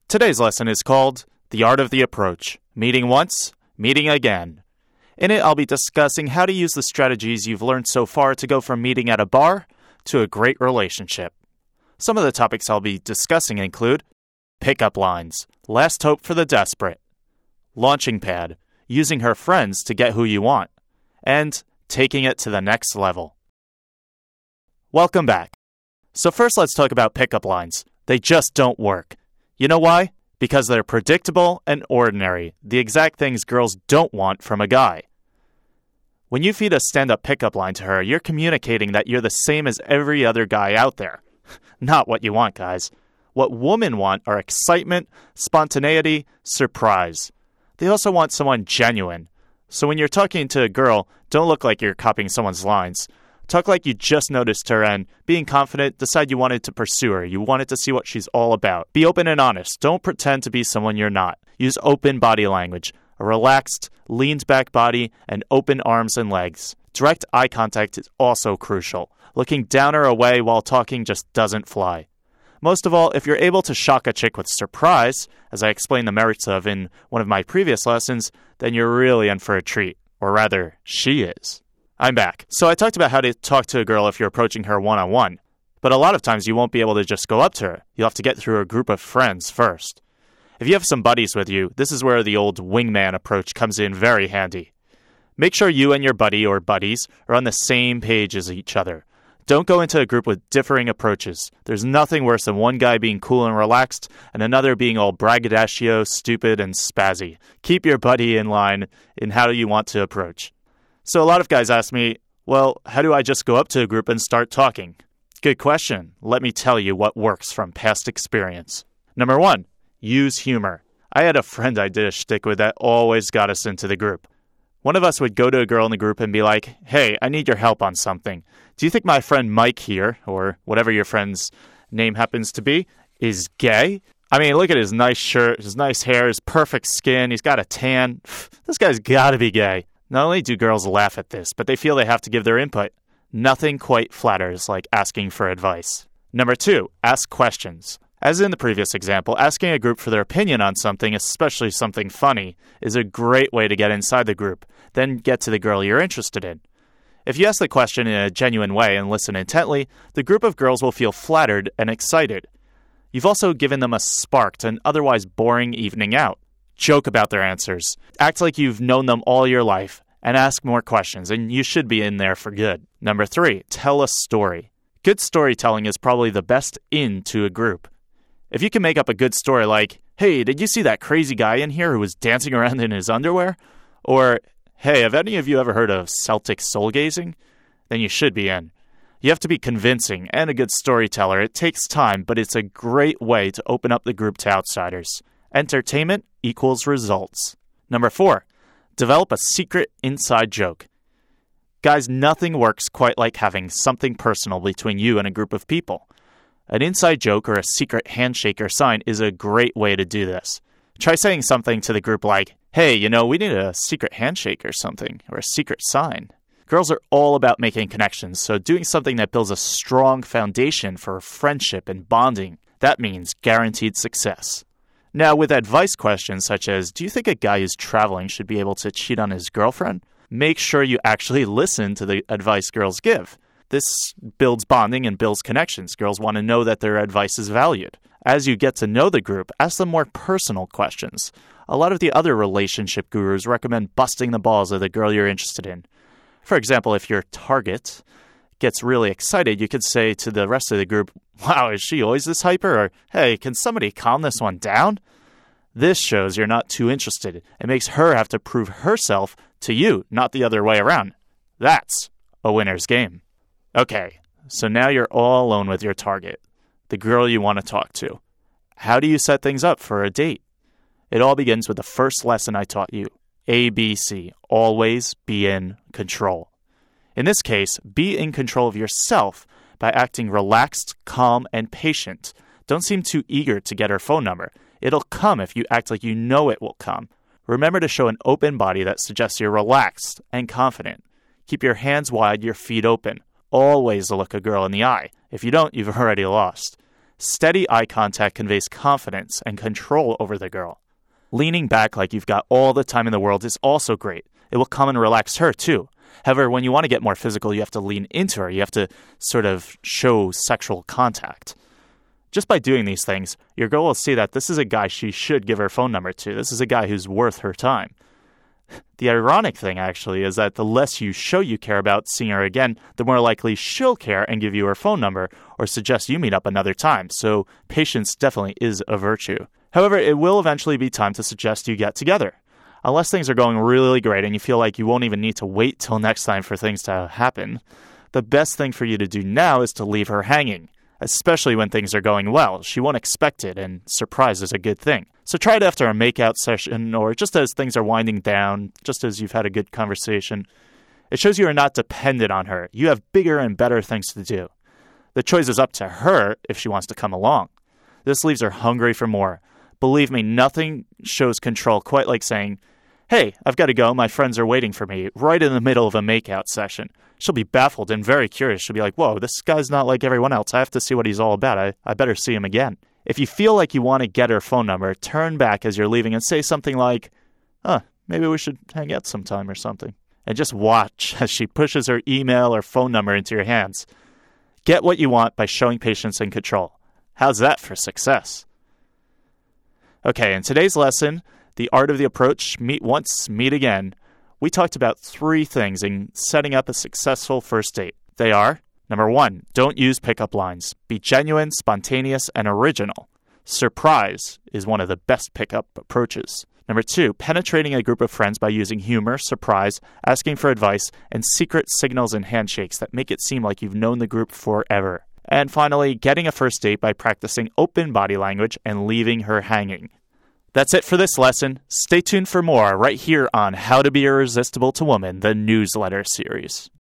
Today's lesson is called The Art of the Approach, Meeting Once, Meeting Again. In it, I'll be discussing how to use the strategies you've learned so far to go from meeting at a bar to a great relationship. Some of the topics I'll be discussing include pickup lines, last hope for the desperate, launching pad, using her friends to get who you want, and taking it to the next level. Welcome back. So first, let's talk about pickup lines. They just don't work. You know why? Because they're predictable and ordinary, the exact things girls don't want from a guy. When you feed a stand-up pickup line to her, you're communicating that you're the same as every other guy out there. Not what you want, guys. What women want are excitement, spontaneity, surprise. They also want someone genuine. So when you're talking to a girl, don't look like you're copying someone's lines. Talk like you just noticed her and, being confident, decide you wanted to pursue her. You wanted to see what she's all about. Be open and honest. Don't pretend to be someone you're not. Use open body language. A relaxed, leaned back body, and open arms and legs. Direct eye contact is also crucial. Looking down or away while talking just doesn't fly. Most of all, if you're able to shock a chick with surprise, as I explained the merits of in one of my previous lessons, then you're really in for a treat. Or rather, she is. I'm back. So I talked about how to talk to a girl if you're approaching her one-on-one. But a lot of times you won't be able to just go up to her. You'll have to get through a group of friends first. If you have some buddies with you, this is where the old wingman approach comes in very handy. Make sure you and your buddy or buddies are on the same page as each other. Don't go into a group with differing approaches. There's nothing worse than one guy being cool and relaxed and another being all braggadocio, stupid, and spazzy. Keep your buddy in line in how you want to approach. So a lot of guys ask me, well, how do I just go up to a group and start talking? Good question. Let me tell you what works from past experience. Number 1, use humor. I had a friend I did a shtick with that always got us into the group. One of us would go to a girl in the group and be like, hey, I need your help on something. Do you think my friend Mike here, or whatever your friend's name happens to be, is gay? I mean, look at his nice shirt, his nice hair, his perfect skin, he's got a tan. This guy's gotta be gay. Not only do girls laugh at this, but they feel they have to give their input. Nothing quite flatters like asking for advice. Number 2, ask questions. As in the previous example, asking a group for their opinion on something, especially something funny, is a great way to get inside the group, then get to the girl you're interested in. If you ask the question in a genuine way and listen intently, the group of girls will feel flattered and excited. You've also given them a spark to an otherwise boring evening out. Joke about their answers. Act like you've known them all your life, and ask more questions, and you should be in there for good. Number 3, tell a story. Good storytelling is probably the best in to a group. If you can make up a good story like, hey, did you see that crazy guy in here who was dancing around in his underwear? Or, hey, have any of you ever heard of Celtic soul gazing? Then you should be in. You have to be convincing and a good storyteller. It takes time, but it's a great way to open up the group to outsiders. Entertainment equals results. Number 4, develop a secret inside joke. Guys, nothing works quite like having something personal between you and a group of people. An inside joke or a secret handshake or sign is a great way to do this. Try saying something to the group like, hey, we need a secret handshake or something, or a secret sign. Girls are all about making connections, so doing something that builds a strong foundation for friendship and bonding, that means guaranteed success. Now, with advice questions such as, do you think a guy who's traveling should be able to cheat on his girlfriend? Make sure you actually listen to the advice girls give. This builds bonding and builds connections. Girls want to know that their advice is valued. As you get to know the group, ask them more personal questions. A lot of the other relationship gurus recommend busting the balls of the girl you're interested in. For example, if your target gets really excited, you could say to the rest of the group, wow, is she always this hyper? Or, hey, can somebody calm this one down? This shows you're not too interested. It makes her have to prove herself to you, not the other way around. That's a winner's game. Okay, so now you're all alone with your target, the girl you want to talk to. How do you set things up for a date? It all begins with the first lesson I taught you. ABC, always be in control. In this case, be in control of yourself by acting relaxed, calm, and patient. Don't seem too eager to get her phone number. It'll come if you act like you know it will come. Remember to show an open body that suggests you're relaxed and confident. Keep your hands wide, your feet open. Always look a girl in the eye. If you don't, you've already lost. Steady eye contact conveys confidence and control over the girl. Leaning back like you've got all the time in the world is also great. It will come and relax her too. However, when you want to get more physical, you have to lean into her. You have to sort of show sexual contact. Just by doing these things, your girl will see that this is a guy she should give her phone number to. This is a guy who's worth her time. The ironic thing, actually, is that the less you show you care about seeing her again, the more likely she'll care and give you her phone number or suggest you meet up another time. So patience definitely is a virtue. However, it will eventually be time to suggest you get together. Unless things are going really great and you feel like you won't even need to wait till next time for things to happen, the best thing for you to do now is to leave her hanging. Especially when things are going well. She won't expect it, and surprise is a good thing. So try it after a makeout session, or just as things are winding down, just as you've had a good conversation. It shows you are not dependent on her. You have bigger and better things to do. The choice is up to her if she wants to come along. This leaves her hungry for more. Believe me, nothing shows control quite like saying, "Hey, I've got to go. My friends are waiting for me," right in the middle of a makeout session. She'll be baffled and very curious. She'll be like, "Whoa, this guy's not like everyone else. I have to see what he's all about. I better see him again." If you feel like you want to get her phone number, turn back as you're leaving and say something like, maybe we should hang out sometime or something. And just watch as she pushes her email or phone number into your hands. Get what you want by showing patience and control. How's that for success? Okay, in today's lesson, The Art of the Approach, Meet Once, Meet Again, we talked about 3 things in setting up a successful first date. They are, number 1, don't use pickup lines. Be genuine, spontaneous, and original. Surprise is one of the best pickup approaches. Number 2, penetrating a group of friends by using humor, surprise, asking for advice, and secret signals and handshakes that make it seem like you've known the group forever. And finally, getting a first date by practicing open body language and leaving her hanging. That's it for this lesson. Stay tuned for more right here on How to Be Irresistible to Woman, the newsletter series.